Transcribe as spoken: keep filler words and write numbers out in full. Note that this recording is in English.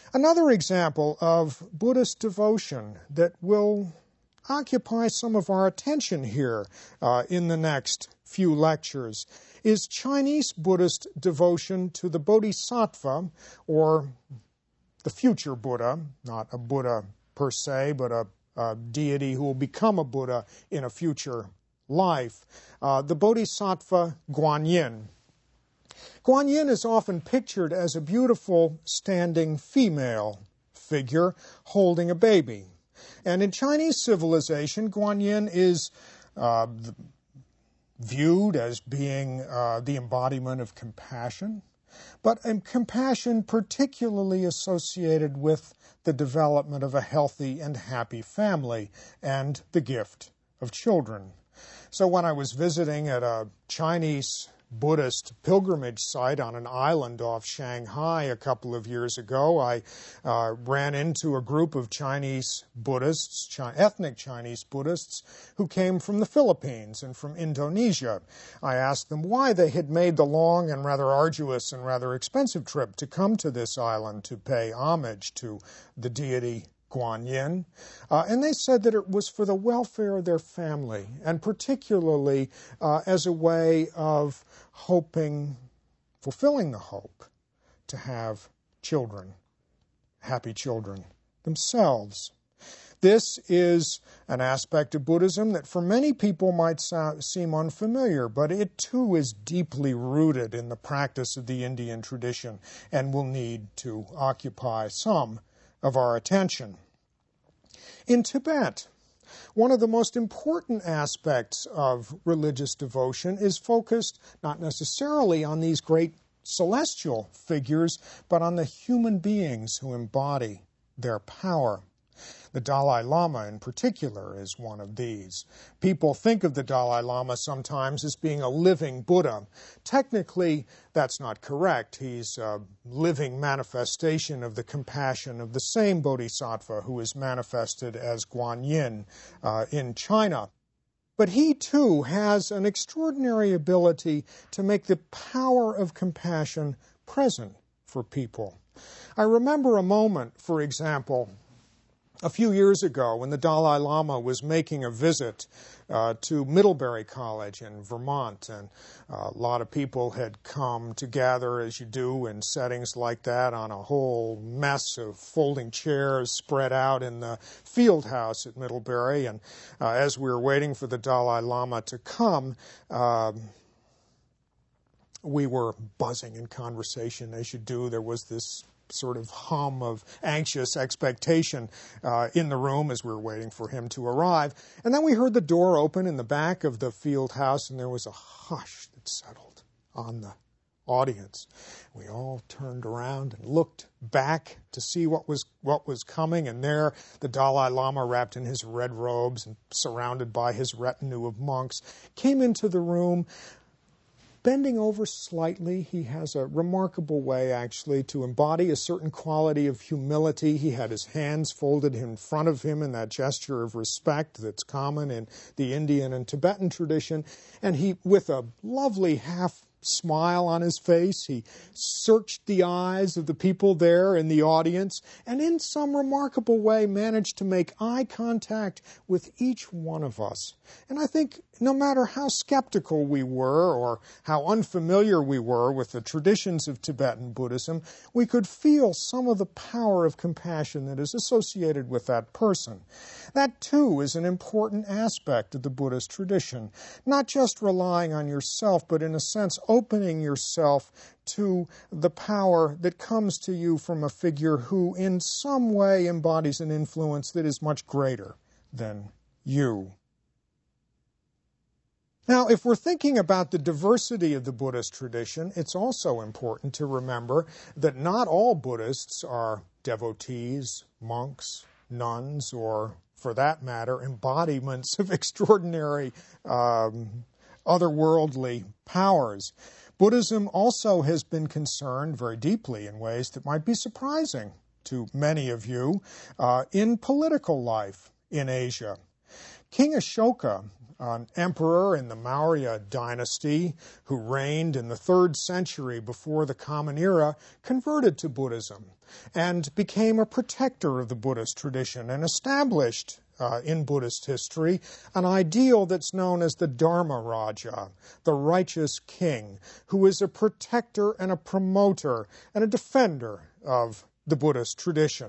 Another example of Buddhist devotion that will occupy some of our attention here uh, in the next few lectures is Chinese Buddhist devotion to the Bodhisattva, or the future Buddha, not a Buddha per se, but a, a deity who will become a Buddha in a future life, uh, the Bodhisattva Guanyin. Guanyin is often pictured as a beautiful standing female figure holding a baby. And in Chinese civilization, Guanyin is uh, viewed as being uh, the embodiment of compassion, but um, compassion particularly associated with the development of a healthy and happy family and the gift of children. So when I was visiting at a Chinese Buddhist pilgrimage site on an island off Shanghai a couple of years ago, I uh, ran into a group of Chinese Buddhists, Chi- ethnic Chinese Buddhists, who came from the Philippines and from Indonesia. I asked them why they had made the long and rather arduous and rather expensive trip to come to this island to pay homage to the deity Guanyin, uh, and they said that it was for the welfare of their family, and particularly uh, as a way of hoping, fulfilling the hope to have children, happy children themselves. This is an aspect of Buddhism that for many people might sound, seem unfamiliar, but it too is deeply rooted in the practice of the Indian tradition and will need to occupy some of our attention. In Tibet, one of the most important aspects of religious devotion is focused not necessarily on these great celestial figures, but on the human beings who embody their power. The Dalai Lama in particular is one of these. People think of the Dalai Lama sometimes as being a living Buddha. Technically, that's not correct. He's a living manifestation of the compassion of the same Bodhisattva who is manifested as Guanyin uh, in China. But he, too, has an extraordinary ability to make the power of compassion present for people. I remember a moment, for example, a few years ago when the Dalai Lama was making a visit uh, to Middlebury College in Vermont, and uh, a lot of people had come to gather, as you do in settings like that, on a whole mess of folding chairs spread out in the field house at Middlebury. And uh, as we were waiting for the Dalai Lama to come, um, we were buzzing in conversation, as you do. There was this sort of hum of anxious expectation uh, in the room as we were waiting for him to arrive. And then we heard the door open in the back of the field house, and there was a hush that settled on the audience. We all turned around and looked back to see what was what was coming, and there the Dalai Lama, wrapped in his red robes and surrounded by his retinue of monks, came into the room. Bending over slightly, he has a remarkable way, actually, to embody a certain quality of humility. He had his hands folded in front of him in that gesture of respect that's common in the Indian and Tibetan tradition. And he, with a lovely half smile on his face, he searched the eyes of the people there in the audience, and in some remarkable way managed to make eye contact with each one of us. And I think no matter how skeptical we were or how unfamiliar we were with the traditions of Tibetan Buddhism, we could feel some of the power of compassion that is associated with that person. That, too, is an important aspect of the Buddhist tradition, not just relying on yourself, but in a sense opening yourself to the power that comes to you from a figure who in some way embodies an influence that is much greater than you. Now, if we're thinking about the diversity of the Buddhist tradition, it's also important to remember that not all Buddhists are devotees, monks, nuns, or, for that matter, embodiments of extraordinary um, otherworldly powers. Buddhism also has been concerned very deeply in ways that might be surprising to many of you uh, in political life in Asia. King Ashoka an emperor in the Maurya dynasty who reigned in the third century before the Common Era converted to Buddhism and became a protector of the Buddhist tradition and established uh, in Buddhist history an ideal that's known as the Dharma Raja, the righteous king, who is a protector and a promoter and a defender of the Buddhist tradition.